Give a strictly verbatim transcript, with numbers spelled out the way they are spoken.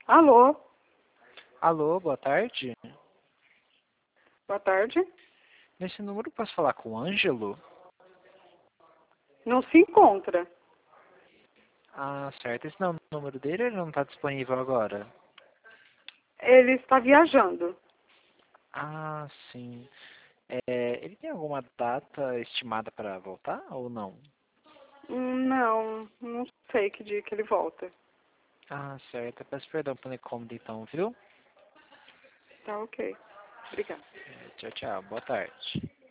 Alô, Alô, boa tarde. boa tarde. Nesse número posso falar com o Ângelo? Não se encontra. Ah, certo. Esse não é o número dele, ele não está disponível agora. Ele está viajando. Ah, sim. É, ele tem alguma data estimada para voltar ou não? Hum, Não, não sei que dia que ele volta. Ah, certo. Eu peço perdão pelo incômodo então, viu? Tá ok. Obrigada. É, tchau, tchau. Boa tarde.